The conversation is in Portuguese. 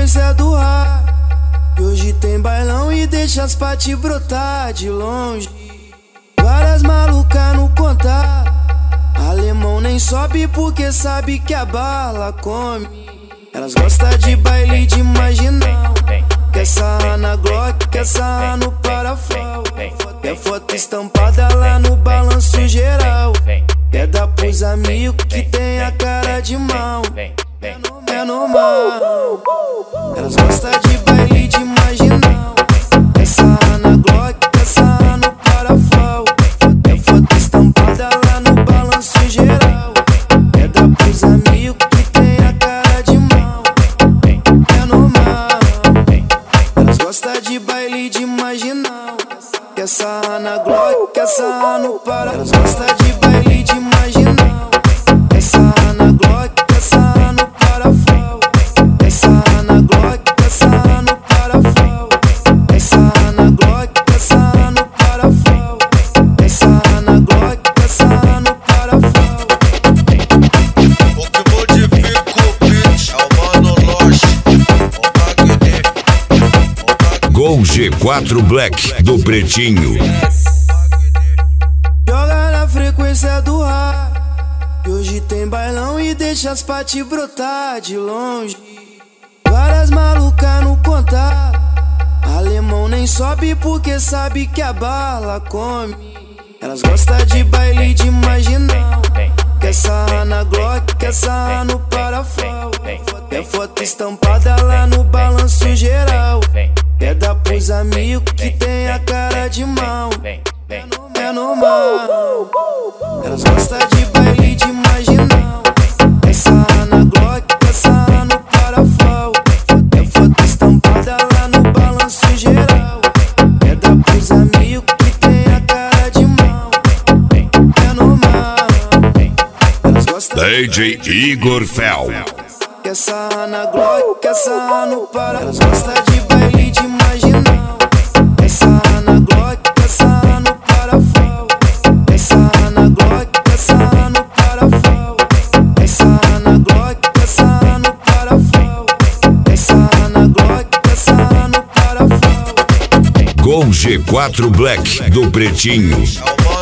frequência do ar. E hoje tem bailão e deixa as paty brotar de longe. Várias malucas no contato. Alemão nem sobe porque sabe que a bala come. Elas gostam de baile de marginal. Quer sarrar na Glock, quer sarrar no parafal. Quer foto estampada lá no balanço geral. Quer dar pros amigos que tem a cara de mal. É normal. Elas gostam de baile de marginal. Quer sarrar na Glock, quer sarrar no parafal. Quer foto estampada lá no balanço geral. Quer dar pros amigos que tem a cara de mal. É normal. Elas gostam de baile de marginal. Quer sarrar na Glock, quer sarrar no parafal. Elas gostam de baile de marginal. Quer sarrar na Glock, quer sarrar no parafal. Quer sarrar na Glock, quer sarrar no parafal. Quer sarrar na Glock, quer sarrar no parafal. Quer sarrar na Glock, quer sarrar no parafal. O que modifica o beat é o Mano Lost, o Gol G4 Black do Pretinho. Joga na frequência do ar. E hoje tem bailão e deixa as paty brotar de longe. Várias malucas no contato. Alemão nem sobe porque sabe que a bala come. Elas gostam de baile de marginal. Quer sarrar na Glock, quer sarrar no parafal. Quer foto estampada lá no balanço geral. Quer dar pros amigos que tem a cara de mal. É normal. Elas gostam de baile de marginal. Quer sarrar na Glock, quer sarrar no parafal. Quer foto estampada lá no balanço geral. Quer dar pros amigos que tem a cara de mal. É normal. Elas gostam DJ Igor Fel. Quer sarrar na Glock, quer sarrar no parafal. Elas gostam de baile de marginal. Quer sarrar na Glock, quer sarrar no parafal. Quer sarrar na Glock, quer sarrar no parafal. Quer sarrar na Glock, quer sarrar no parafal. Quer sarrar na Glock, quer sarrar no parafal. Gol G4 Black do Pretinho. Mano